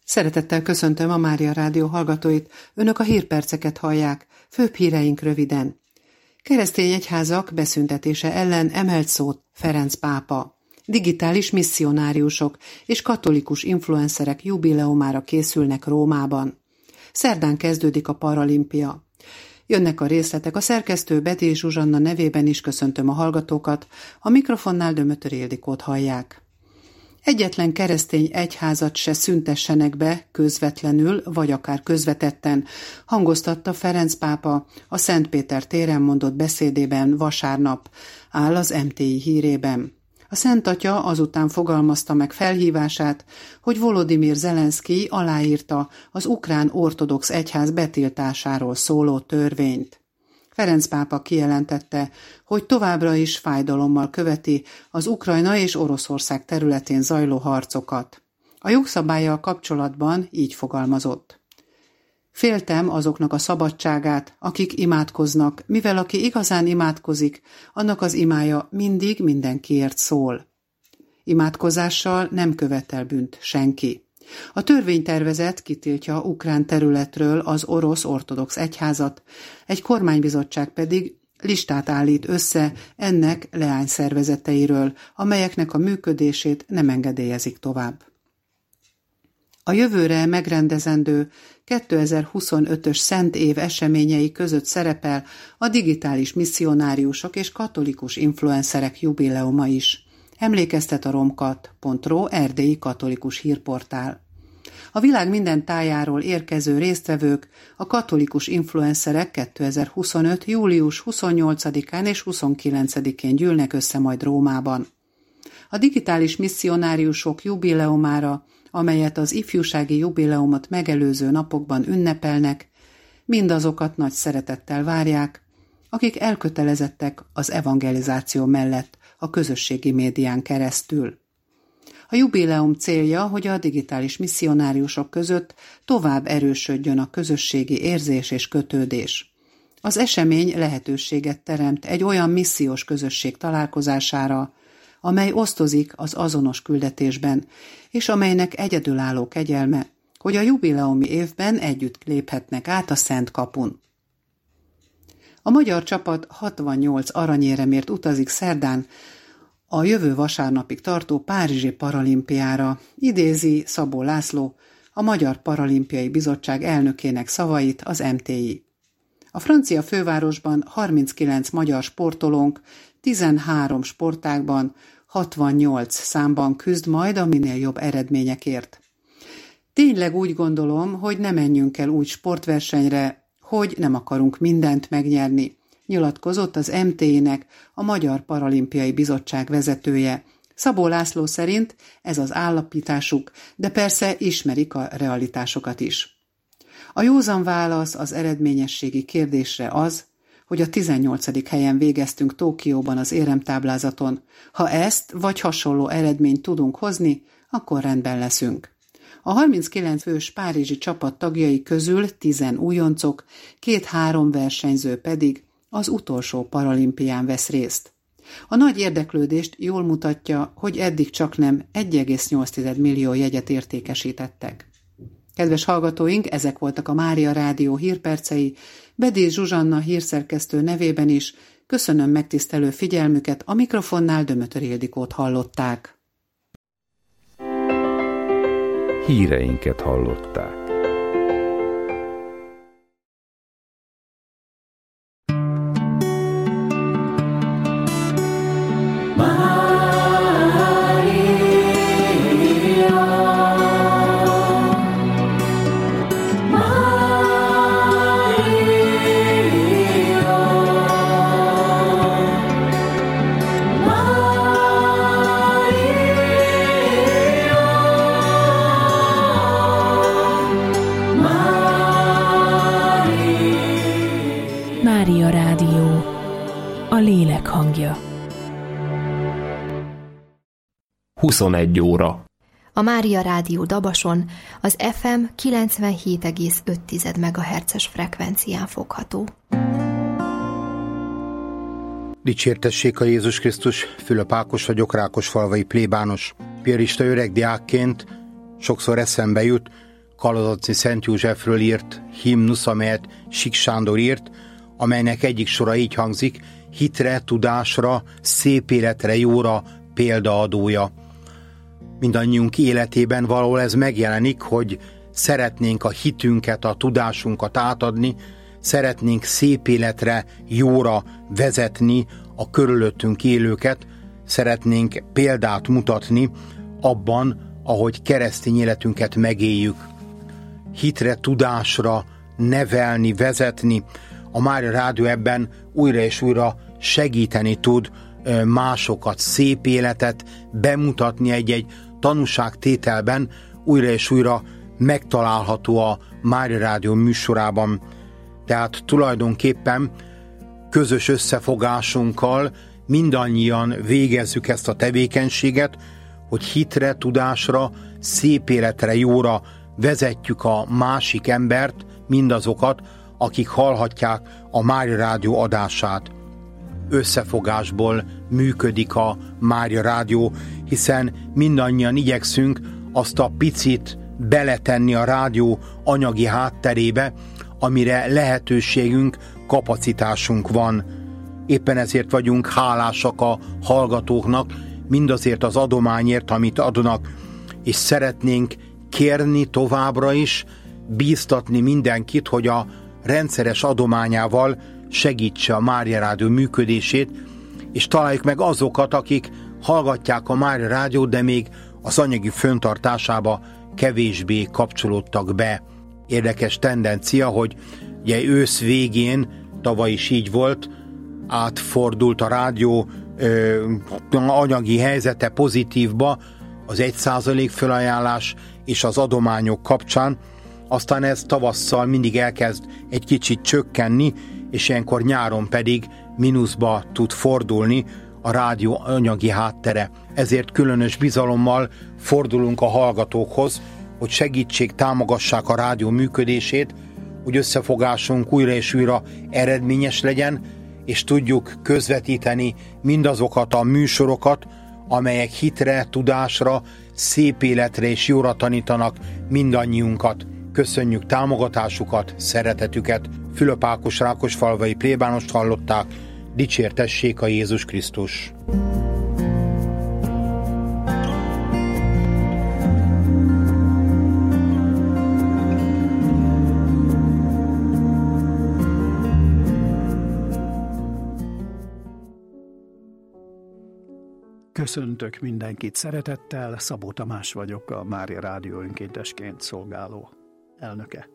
Szeretettel köszöntöm a Mária Rádió hallgatóit, önök a hírperceket hallják, főbb híreink röviden. Keresztény egyházak beszüntetése ellen emelt szót Ferenc pápa. Digitális misszionáriusok és katolikus influencerek jubileumára készülnek Rómában. Szerdán kezdődik a paralimpia. Jönnek a részletek, a szerkesztő Bedi Zsuzsanna nevében is köszöntöm a hallgatókat, a mikrofonnál Dömötör Ildikót hallják. Egyetlen keresztény egyházat se szüntessenek be közvetlenül, vagy akár közvetetten, hangoztatta Ferenc pápa a Szent Péter téren mondott beszédében vasárnap, áll az MTI hírében. A Szent Atya azután fogalmazta meg felhívását, hogy Volodymyr Zelenszkij aláírta az ukrán ortodox egyház betiltásáról szóló törvényt. Ferenc pápa kijelentette, hogy továbbra is fájdalommal követi az Ukrajna és Oroszország területén zajló harcokat. A jogszabállyal kapcsolatban így fogalmazott. Féltem azoknak a szabadságát, akik imádkoznak, mivel aki igazán imádkozik, annak az imája mindig mindenkiért szól. Imádkozással nem követel bűnt senki. A törvénytervezet kitiltja ukrán területről az orosz ortodox egyházat, egy kormánybizottság pedig listát állít össze ennek leányszervezeteiről, amelyeknek a működését nem engedélyezik tovább. A jövőre megrendezendő 2025-ös Szent Év eseményei között szerepel a digitális misszionáriusok és katolikus influencerek jubileuma is. Emlékeztet a romkat.ro erdélyi katolikus hírportál. A világ minden tájáról érkező résztvevők, a katolikus influencerek 2025. július 28-án és 29-én gyűlnek össze majd Rómában. A digitális misszionáriusok jubileumára, amelyet az ifjúsági jubileumot megelőző napokban ünnepelnek, mindazokat nagy szeretettel várják, akik elkötelezettek az evangelizáció mellett a közösségi médián keresztül. A jubileum célja, hogy a digitális misszionáriusok között tovább erősödjön a közösségi érzés és kötődés. Az esemény lehetőséget teremt egy olyan missziós közösség találkozására, amely osztozik az azonos küldetésben, és amelynek egyedülálló kegyelme, hogy a jubileumi évben együtt léphetnek át a Szent Kapun. A magyar csapat 68 aranyéremért utazik szerdán a jövő vasárnapig tartó Párizsi paralimpiára, idézi Szabó László, a Magyar Paralimpiai Bizottság elnökének szavait az MTI. A francia fővárosban 39 magyar sportolónk 13 sportágban 68 számban küzd majd a minél jobb eredményekért. Tényleg úgy gondolom, hogy ne menjünk el úgy sportversenyre, hogy nem akarunk mindent megnyerni, nyilatkozott az MTI-nek a Magyar Paralimpiai Bizottság vezetője. Szabó László szerint ez az állapításuk, de persze ismerik a realitásokat is. A józan válasz az eredményességi kérdésre az, hogy a 18. helyen végeztünk Tokióban az éremtáblázaton. Ha ezt vagy hasonló eredményt tudunk hozni, akkor rendben leszünk. A 39 fős párizsi csapat tagjai közül 10 újoncok, 2-3 versenyző pedig az utolsó paralimpián vesz részt. A nagy érdeklődést jól mutatja, hogy eddig csaknem 1,8 millió jegyet értékesítettek. Kedves hallgatóink, ezek voltak a Mária Rádió hírpercei, Bedi Zsuzsanna hírszerkesztő nevében is. Köszönöm megtisztelő figyelmüket, a mikrofonnál Dömötör Ildikót hallották. Híreinket hallották. Mária Rádió, a lélek hangja. 21 óra. A Mária Rádió Dabason az FM 97,5 MHz-es frekvencián fogható. Dicsértessék a Jézus Krisztus, Fülöp Ákos vagyok, rákosfalvai plébános. Piarista öreg diákként sokszor eszembe jut, Kalazatci Szent Józsefről írt himnusz, amelyet Sik Sándor írt, amelynek egyik sora így hangzik: hitre, tudásra, szép életre, jóra példaadója. Mindannyiunk életében valahol ez megjelenik, hogy szeretnénk a hitünket, a tudásunkat átadni, szeretnénk szép életre, jóra vezetni a körülöttünk élőket, szeretnénk példát mutatni abban, ahogy keresztény életünket megéljük. Hitre, tudásra nevelni, vezetni. A Mária Rádió ebben újra és újra segíteni tud másokat, szép életet bemutatni egy-egy tanúságtételben, újra és újra megtalálható a Mária Rádió műsorában. Tehát tulajdonképpen közös összefogásunkkal mindannyian végezzük ezt a tevékenységet, hogy hitre, tudásra, szép életre, jóra vezetjük a másik embert, mindazokat, akik hallhatják a Mária Rádió adását. Összefogásból működik a Mária Rádió, hiszen mindannyian igyekszünk azt a picit beletenni a rádió anyagi hátterébe, amire lehetőségünk, kapacitásunk van. Éppen ezért vagyunk hálásak a hallgatóknak, mindazért az adományért, amit adnak, és szeretnénk kérni továbbra is, bíztatni mindenkit, hogy a rendszeres adományával segítse a Mária Rádió működését, és találjuk meg azokat, akik hallgatják a Mária Rádiót, de még az anyagi fenntartásába kevésbé kapcsolódtak be. Érdekes tendencia, hogy ugye ősz végén, tavaly is így volt, átfordult a rádió anyagi helyzete pozitívba az 1% felajánlás és az adományok kapcsán, aztán ez tavasszal mindig elkezd egy kicsit csökkenni, és ilyenkor nyáron pedig mínuszba tud fordulni a rádió anyagi háttere. Ezért különös bizalommal fordulunk a hallgatókhoz, hogy segítsék, támogassák a rádió működését, hogy összefogásunk újra és újra eredményes legyen, és tudjuk közvetíteni mindazokat a műsorokat, amelyek hitre, tudásra, szép életre és jóra tanítanak mindannyiunkat. Köszönjük támogatásukat, szeretetüket. Fülöp Ákos Rákosfalvai plébánost hallották. Dicsértessék a Jézus Krisztus! Köszöntök mindenkit szeretettel, Szabó Tamás vagyok, a Mária Rádió önkéntesként szolgáló elnöke.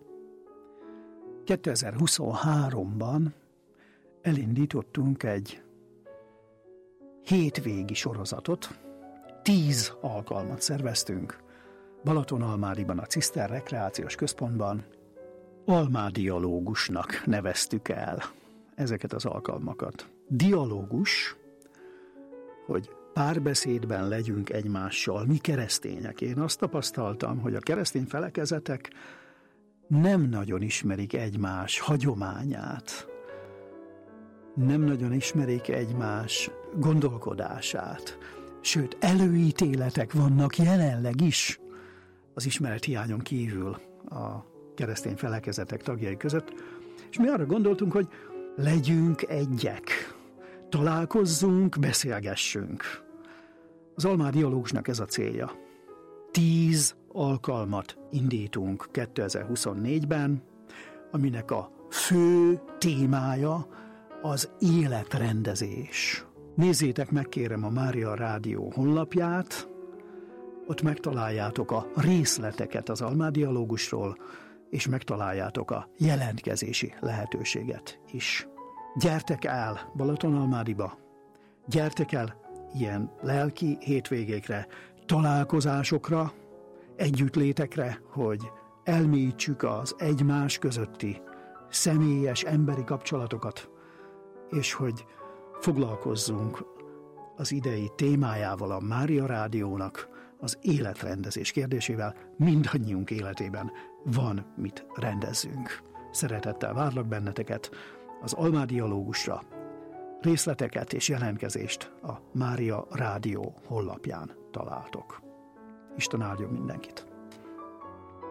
2023-ban elindítottunk egy hétvégi sorozatot, 10 alkalmat szerveztünk Balatonalmádiban, a Ciszter Rekreációs Központban. Almádialógusnak neveztük el ezeket az alkalmakat. Dialógus, hogy párbeszédben legyünk egymással, mi keresztények. Én azt tapasztaltam, hogy a keresztény felekezetek nem nagyon ismerik egymás hagyományát, nem nagyon ismerik egymás gondolkodását, sőt, előítéletek vannak jelenleg is az ismerethiányon kívül a keresztény felekezetek tagjai között, és mi arra gondoltunk, hogy legyünk egyek, találkozzunk, beszélgessünk. Az Almádialógusnak ez a célja. 10 alkalmat indítunk 2024-ben, aminek a fő témája az életrendezés. Nézzétek meg, kérem, a Mária Rádió honlapját, ott megtaláljátok a részleteket az Almádialógusról, és megtaláljátok a jelentkezési lehetőséget is. Gyertek el Balatonalmádiba, gyertek el ilyen lelki hétvégékre, találkozásokra, együttlétekre, hogy elmélyítsük az egymás közötti személyes emberi kapcsolatokat, és hogy foglalkozzunk az idei témájával, a Mária Rádiónak, az életrendezés kérdésével. Mindannyiunk életében van mit rendezzünk. Szeretettel várlak benneteket az Almádialógusra. Részleteket és jelentkezést a Mária Rádió honlapján találtok. Isten áldjon mindenkit!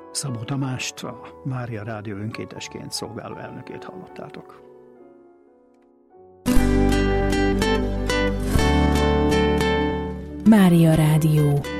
Szabó Tamást, a Mária Rádió önkéntesként szolgáló elnökét hallottátok. Mária Rádió.